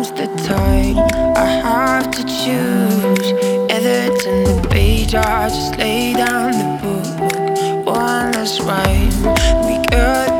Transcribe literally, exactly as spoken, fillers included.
now's the time. I have to choose. Either turn the page or just lay down the book. One last rhyme. We got